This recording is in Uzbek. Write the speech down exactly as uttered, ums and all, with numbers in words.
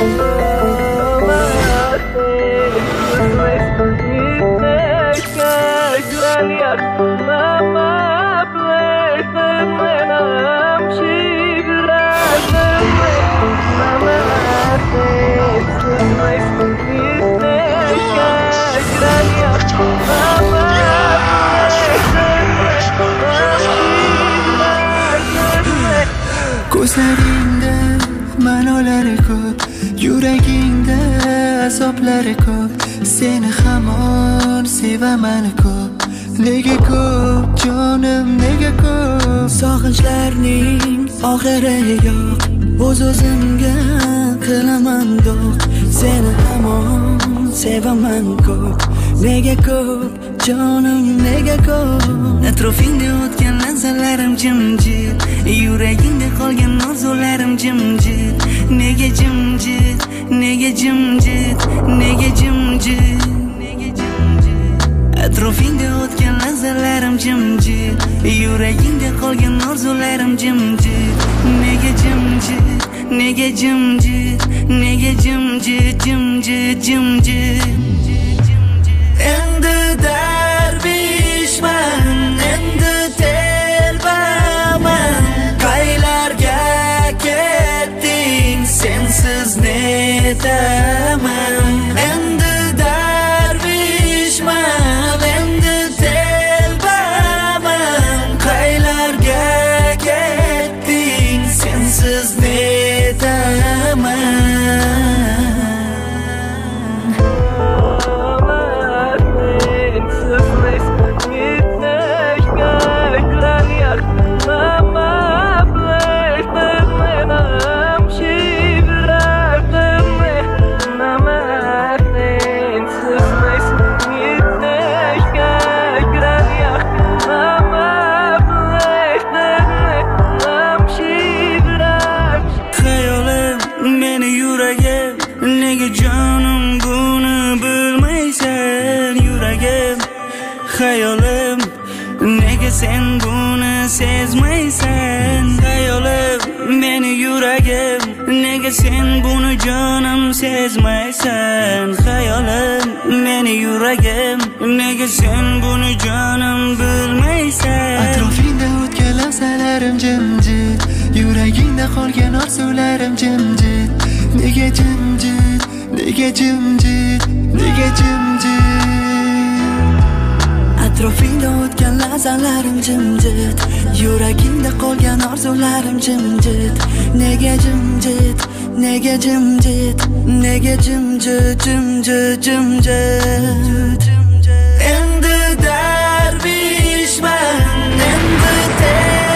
Ko'zlaringda ma'nolari ko'p, yuragingda azoblari ko'p. Seni hamon sevaman ko'p. Nega ko'p jonim, nega ko'p? Sog'inchlarning oxiri yo'q, o'z-o'zimga qilaman do'q. Seni hamon sevaman ko'p. Nega ko'p jonim, nega ko'p? Atrofingda o'tgan lahzalarim jimjit, yuragingda qolgan orzularim jimjit. Nega jimjit, nega jimjit, nega jimjit, nega jimjit? Atrofingda o'tgan lahzalarim jimjit, yuragingda qolgan orzularim jimjit. Nega jimjit, nega jimjit, nega jimjit, jimjit, jimjit? Endi darbishman, endi telbaman. Qaylarga ketding, sensiz netaman? Endi darbishman, endi telbaman. Qaylarga ketding, sensiz netaman? Hayolim, nega sen buni sezmaysan? Hayolim, meni yuragim, nega sen buni jonim sezmaysan? Hayolim, meni yuragim, nega sen buni jonim bilmaysan? Atrofingda o'tgan lahzalarim jimjit, yuragingda qolgan orzularim jimjit. Nega jimjit, nega jimjit, nega jimjit? Atrofingda o'tgan lahzalarim jimjit, yuragingda qolgan orzularim jimjit. Nega jimjit, nega jimjit, nega jimjit, jimjit, jimjit? Endi darbishman, endi